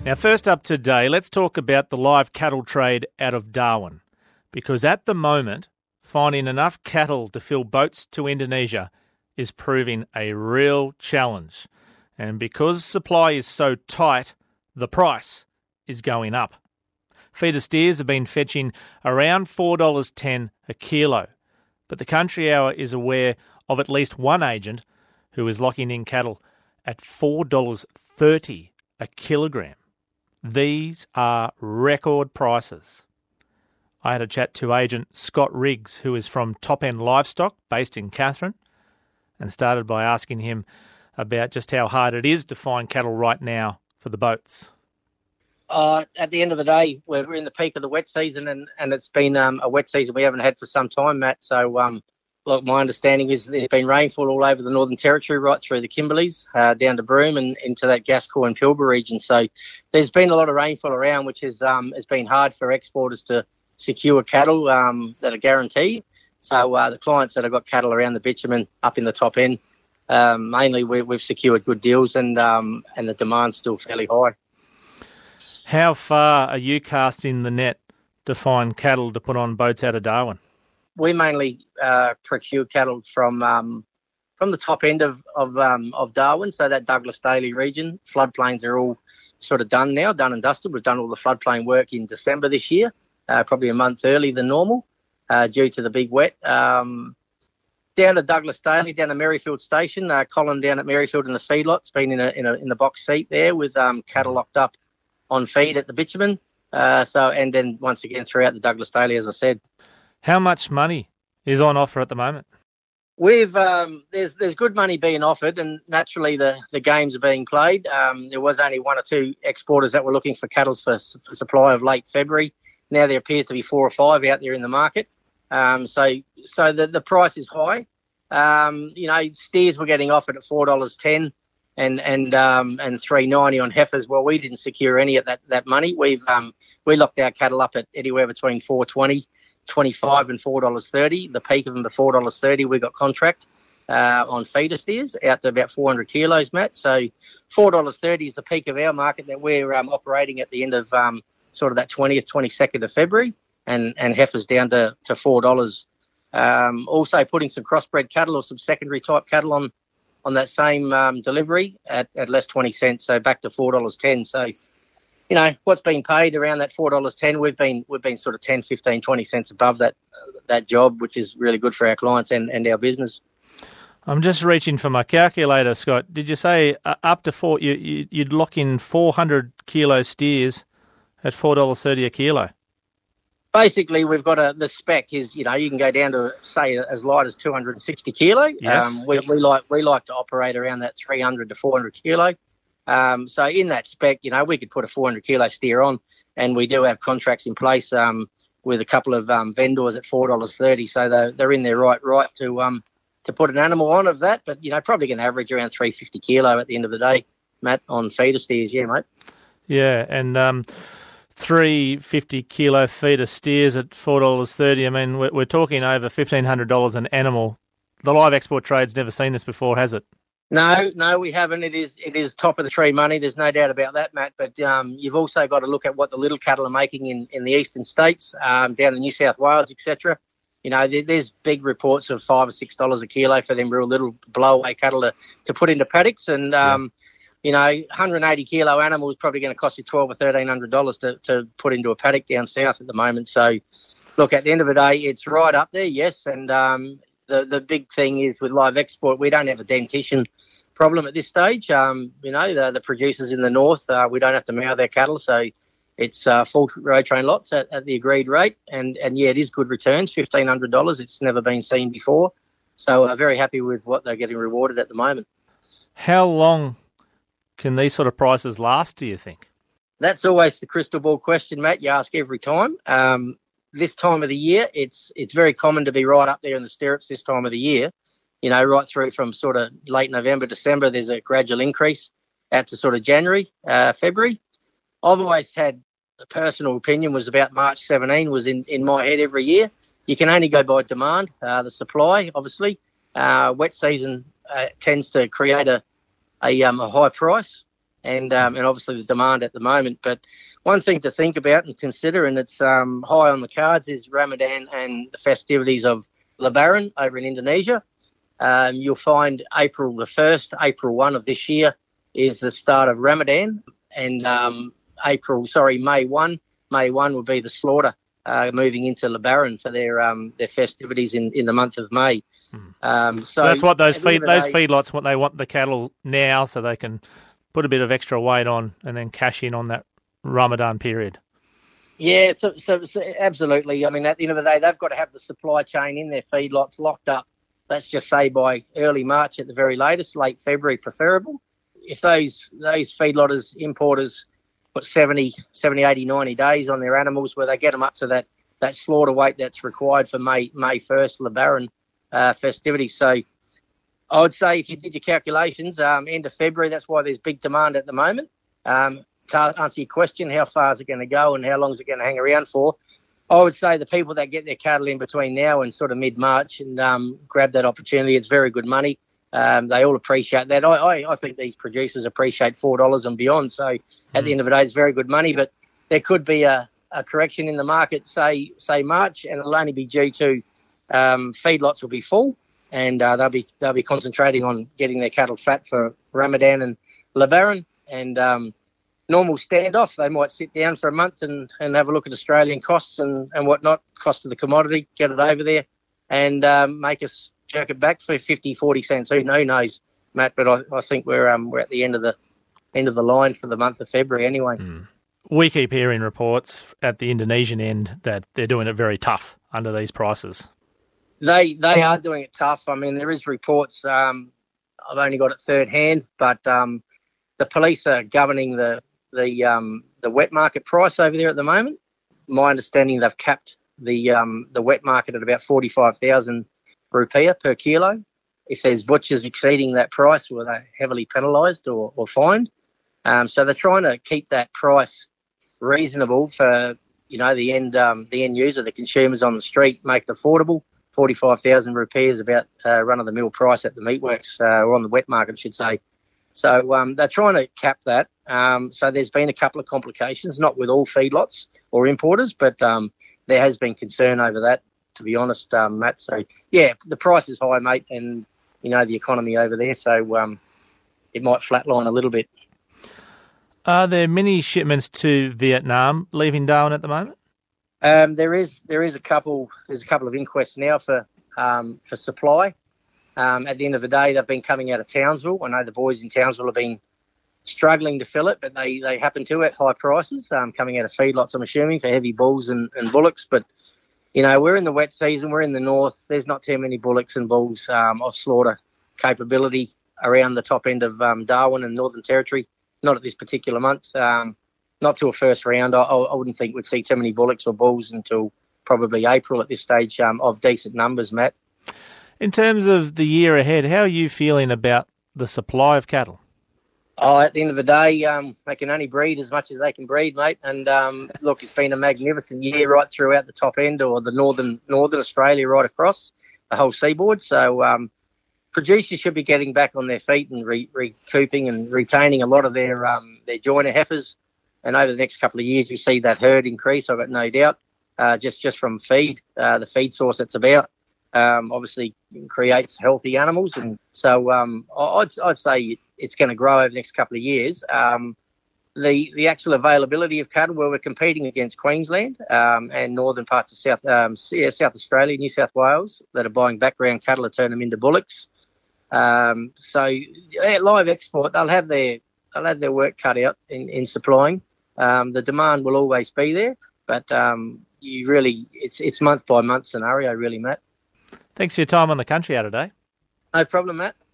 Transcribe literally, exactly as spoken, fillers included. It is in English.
Now, first up today, let's talk about the live cattle trade out of Darwin, because at the moment, finding enough cattle to fill boats to Indonesia is proving a real challenge. And because supply is so tight, the price is going up. Feeder steers have been fetching around four dollars ten a kilo, but the Country Hour is aware of at least one agent who is locking in cattle at four dollars thirty a kilogram. These are record prices. I had a chat to agent Scott Riggs, who is from Top End Livestock, based in Katherine, and started by asking him about just how hard it is to find cattle right now for the boats. Uh, at the end of the day, we're in the peak of the wet season, and, and it's been um, a wet season we haven't had for some time, Matt. So, um, look, my understanding is there's been rainfall all over the Northern Territory, right through the Kimberleys, uh, down to Broome and into that Gascoyne and Pilbara region. So there's been a lot of rainfall around, which has, um, has been hard for exporters to secure cattle um, that are guaranteed. So uh, the clients that have got cattle around the bitumen up in the top end, um, mainly we, we've secured good deals, and um, and the demand's still fairly high. How far are you casting the net to find cattle to put on boats out of Darwin? We mainly uh, procure cattle from um, from the top end of of, um, of Darwin, so that Douglas Daly region. Floodplains are all sort of done now, done and dusted. We've done all the floodplain work in December this year, uh, probably a month early than normal, uh, due to the big wet. Um, down to Douglas Daly, down to Merrifield Station. Uh, Colin down at Merrifield in the feedlot's been in a in a in the box seat there with um, cattle locked up on feed at the bitumen. Uh, so and then once again throughout the Douglas Daly, as I said. How much money is on offer at the moment? We've um, there's there's good money being offered, and naturally the, the games are being played. Um, there was only one or two exporters that were looking for cattle for, for supply of late February. Now there appears to be four or five out there in the market. Um, so so the the price is high. Um, you know, steers were getting offered at four dollars ten. And and um and three ninety on heifers. Well, we didn't secure any of that, that money. We've um we locked our cattle up at anywhere between four twenty, twenty-five and four dollars thirty. The peak of them to four dollars thirty. We got contract uh, on feeder steers out to about four hundred kilos, Matt. So four dollars thirty is the peak of our market that we're um, operating at the end of um sort of that twentieth, twenty-second of February, and and heifers down to to four dollars. Um, also putting some crossbred cattle or some secondary type cattle on. on that same um, delivery at, at less twenty cents, so back to four dollars ten. So, you know, what's being paid around that four dollars ten, we've been we've been sort of ten, fifteen, twenty cents above that that job, which is really good for our clients and, and our business. I'm just reaching for my calculator, Scott. Did you say uh, up to four, you, you, you'd lock in four hundred kilo steers at four dollars thirty a kilo? Basically, we've got a, the spec is, you know, you can go down to, say, as light as two hundred sixty kilo. Yes. Um, we, we like we like to operate around that three hundred to four hundred kilo. Um, so in that spec, you know, we could put a four hundred kilo steer on, and we do have contracts in place um, with a couple of um, vendors at four dollars thirty. So they're, they're in their right right to um to put an animal on of that. But, you know, probably going to average around three hundred fifty kilo at the end of the day, Matt, on feeder steers. Yeah, mate. Yeah, and um, three hundred fifty kilo feeder steers at four dollars thirty. I mean, we're, we're talking over fifteen hundred dollars an animal. The live export trade's never seen this before, has it? No, no, we haven't. It is it is top of the tree money. There's no doubt about that, Matt. But um, you've also got to look at what the little cattle are making in, in the eastern states, um, down in New South Wales, et cetera. You know, there, there's big reports of five or six dollars a kilo for them real little blowaway cattle to, to put into paddocks, and um, yeah. You know, one hundred eighty kilo animal is probably going to cost you twelve or thirteen hundred dollars to to put into a paddock down south at the moment. So, look, at the end of the day, it's right up there, yes. And um, the the big thing is with live export, we don't have a dentition problem at this stage. Um, you know, the the producers in the north, uh, we don't have to mow their cattle, so it's uh, full road train lots at, at the agreed rate. And and yeah, it is good returns, fifteen hundred dollars. It's never been seen before. So, uh, very happy with what they're getting rewarded at the moment. How long can these sort of prices last, do you think? That's always the crystal ball question, Matt. You ask every time. Um, this time of the year, it's it's very common to be right up there in the stirrups this time of the year. You know, right through from sort of late November, December, there's a gradual increase out to sort of January, uh, February. I've always had a personal opinion was about March seventeenth was in, in my head every year. You can only go by demand, uh, the supply, obviously. Uh, wet season uh, tends to create a, a, um, a high price. and um, and obviously the demand at the moment. But one thing to think about and consider, and it's um, high on the cards, is Ramadan and the festivities of Lebaran over in Indonesia. Um, you'll find April the first, April first of this year is the start of Ramadan, and um, April, sorry, May first, May first will be the slaughter, uh, moving into Lebaran for their um, their festivities in, in the month of May. Hmm. Um, so, so that's what those feed those day, feedlots, what they want the cattle now, so they can put a bit of extra weight on and then cash in on that Ramadan period. Yeah, so, so, so absolutely. I mean, at the end of the day, they've got to have the supply chain in their feedlots locked up. Let's just say by early March at the very latest, late February preferable. If those those feedlotters, importers put seventy, eighty, ninety days on their animals where they get them up to that, that slaughter weight that's required for May May first, Lebaran uh, festivities. So I would say if you did your calculations, um, end of February, that's why there's big demand at the moment. Um, to answer your question, how far is it going to go and how long is it going to hang around for? I would say the people that get their cattle in between now and sort of mid-March and um, grab that opportunity, it's very good money. Um, they all appreciate that. I, I, I think these producers appreciate four dollars and beyond. So at mm. the end of the day, it's very good money. But there could be a, a correction in the market, say say March, and it'll only be due to um, feedlots will be full, and uh, they'll be they'll be concentrating on getting their cattle fat for Ramadan and Lebaran. And um, normal standoff, they might sit down for a month and, and have a look at Australian costs and, and whatnot, cost of the commodity, get it over there, and um, make us jerk it back for fifty, forty cents. Who knows, Matt? But I, I think we're um we're at the end of the end of the line for the month of February anyway. Mm. We keep hearing reports at the Indonesian end that they're doing it very tough under these prices. They they are doing it tough. I mean, there is reports. Um, I've only got it third hand, but um, the police are governing the the um the wet market price over there at the moment. My understanding, they've capped the um the wet market at about forty-five thousand rupiah per kilo. If there's butchers exceeding that price, well, they're heavily penalised or, or fined. Um, so they're trying to keep that price reasonable for, you know, the end um, the end user, the consumers on the street, make it affordable. forty-five thousand rupiah is about uh, run-of-the-mill price at the meatworks, uh, or on the wet market, I should say. So um, they're trying to cap that. Um, so there's been a couple of complications, not with all feedlots or importers, but um, there has been concern over that, to be honest, um, Matt. So, yeah, the price is high, mate, and, you know, the economy over there, so um, it might flatline a little bit. Are there many shipments to Vietnam leaving Darwin at the moment? Um, there is there is a couple. There's a couple of inquests now for um, for supply. Um, at the end of the day, they've been coming out of Townsville. I know the boys in Townsville have been struggling to fill it, but they, they happen to at high prices, um, coming out of feedlots, I'm assuming, for heavy bulls and, and bullocks. But, you know, we're in the wet season. We're in the north. There's not too many bullocks and bulls um, of slaughter capability around the top end of um, Darwin and Northern Territory. Not at this particular month. Um, not till a first round. I, I wouldn't think we'd see too many bullocks or bulls until probably April at this stage, um, of decent numbers, Matt. In terms of the year ahead, how are you feeling about the supply of cattle? Oh, at the end of the day, um, they can only breed as much as they can breed, mate. And um, look, it's been a magnificent year right throughout the top end, or the northern northern Australia, right across the whole seaboard. So um, producers should be getting back on their feet and re- recouping and retaining a lot of their um, their joiner heifers. And over the next couple of years, we see that herd increase, I've got no doubt, uh, just, just from feed, uh, the feed source it's about. Um, obviously creates healthy animals. And so um, I'd, I'd say it's going to grow over the next couple of years. Um, the the actual availability of cattle, where we're competing against Queensland um, and northern parts of South um, yeah, South Australia, New South Wales, that are buying background cattle to turn them into bullocks. Um, so yeah, live export, they'll have their they'll have their work cut out in, in supplying. Um, the demand will always be there, but um, you really it's it's month by month scenario, really, Matt. Thanks for your time on the Country Hour today. No problem, Matt.